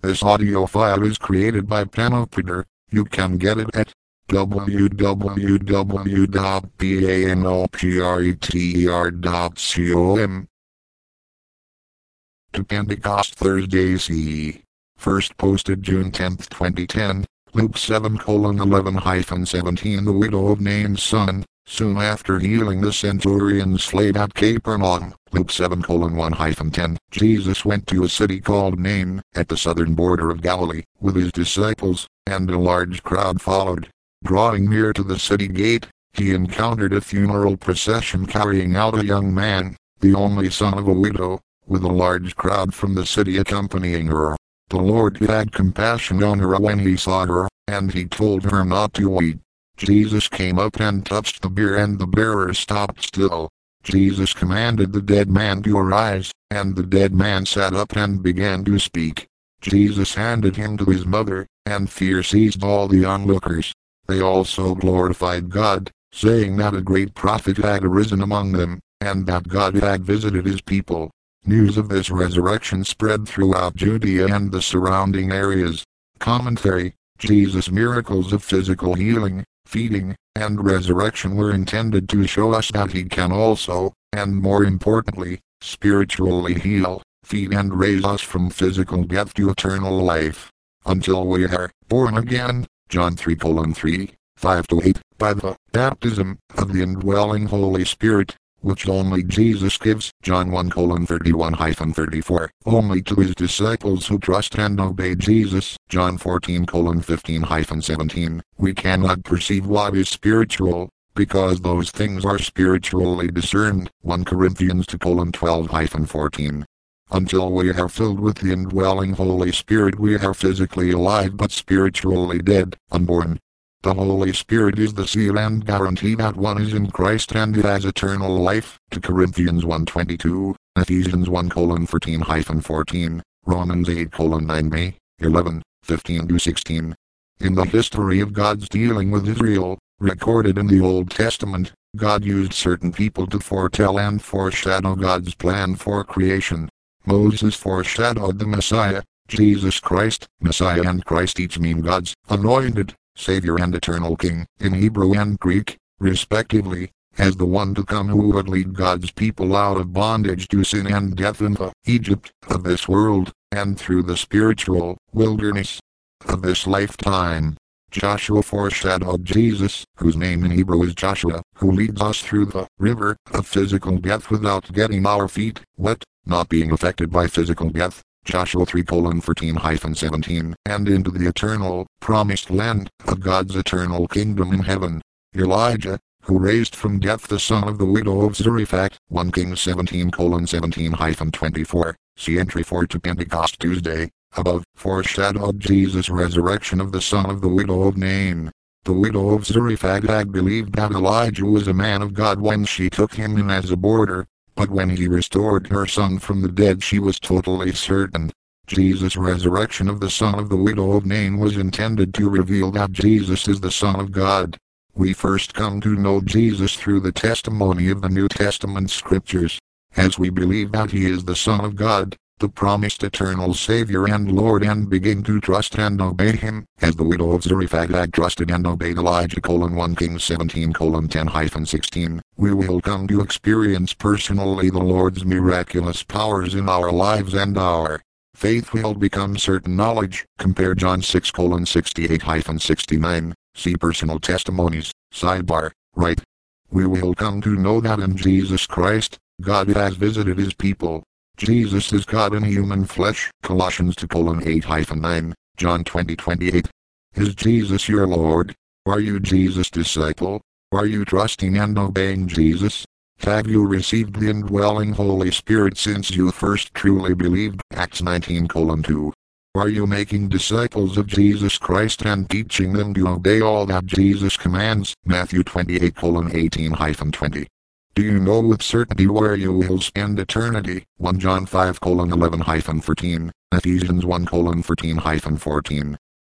This audio file is created by Panopter. You can get it at www.panopter.com. To Pentecost Thursday CE. First posted June 10, 2010. Luke 7:11-17. The widow of Nain's son, soon after healing the centurion's slave at Capernaum. Luke 7:1-10. Jesus went to a city called Nain, at the southern border of Galilee, with his disciples, and a large crowd followed. Drawing near to the city gate, he encountered a funeral procession carrying out a young man, the only son of a widow, with a large crowd from the city accompanying her. The Lord had compassion on her when he saw her, and he told her not to weep. Jesus came up and touched the bier, and the bearer stopped still. Jesus commanded the dead man to arise, and the dead man sat up and began to speak. Jesus handed him to his mother, and fear seized all the onlookers. They also glorified God, saying that a great prophet had arisen among them, and that God had visited his people. News of this resurrection spread throughout Judea and the surrounding areas. Commentary: Jesus' miracles of physical healing, feeding, and resurrection were intended to show us that he can also, and more importantly, spiritually heal, feed and raise us from physical death to eternal life. Until we are born again, John 3:3, 5-8, by the baptism of the indwelling Holy Spirit, which only Jesus gives, John 1:31-34, only to his disciples who trust and obey Jesus, John 14:15-17. We cannot perceive what is spiritual, because those things are spiritually discerned, 1 Corinthians 2:12-14. Until we are filled with the indwelling Holy Spirit, we are physically alive but spiritually dead, unborn. The Holy Spirit is the seal and guarantee that one is in Christ and has eternal life, 2 Corinthians 1:22, Ephesians 1:13-14, Romans 8:9, 11, 15-16. In the history of God's dealing with Israel, recorded in the Old Testament, God used certain people to foretell and foreshadow God's plan for creation. Moses foreshadowed the Messiah, Jesus Christ. Messiah and Christ each mean God's anointed Savior and eternal King, in Hebrew and Greek, respectively, as the one to come who would lead God's people out of bondage to sin and death in the Egypt of this world, and through the spiritual wilderness of this lifetime. Joshua foreshadowed Jesus, whose name in Hebrew is Joshua, who leads us through the river of physical death without getting our feet wet, not being affected by physical death. Joshua 3:14-17, and into the eternal, promised land of God's eternal kingdom in heaven. Elijah, who raised from death the son of the widow of Zarephath, 1 Kings 17:17-24, see entry 4 to Pentecost Tuesday, above, foreshadowed Jesus' resurrection of the son of the widow of Nain. The widow of Zarephath had believed that Elijah was a man of God when she took him in as a boarder. But when he restored her son from the dead, she was totally certain. Jesus' resurrection of the son of the widow of Nain was intended to reveal that Jesus is the Son of God. We first come to know Jesus through the testimony of the New Testament scriptures. As we believe that he is the Son of God, the promised eternal Savior and Lord, and begin to trust and obey him, as the widow of Zarephath had trusted and obeyed Elijah, 1 Kings 17:10-16, we will come to experience personally the Lord's miraculous powers in our lives, and our faith will become certain knowledge. Compare John 6:68-69, see personal testimonies, sidebar, right. We will come to know that in Jesus Christ, God has visited his people. Jesus is God in human flesh, Colossians 2:8-9, John 20:28. Is Jesus your Lord? Are you Jesus' disciple? Are you trusting and obeying Jesus? Have you received the indwelling Holy Spirit since you first truly believed? Acts 19:2. Are you making disciples of Jesus Christ and teaching them to obey all that Jesus commands? Matthew 28:18-20. Do you know with certainty where you will spend eternity? 1 John 5:11-13, Ephesians 1:13-14.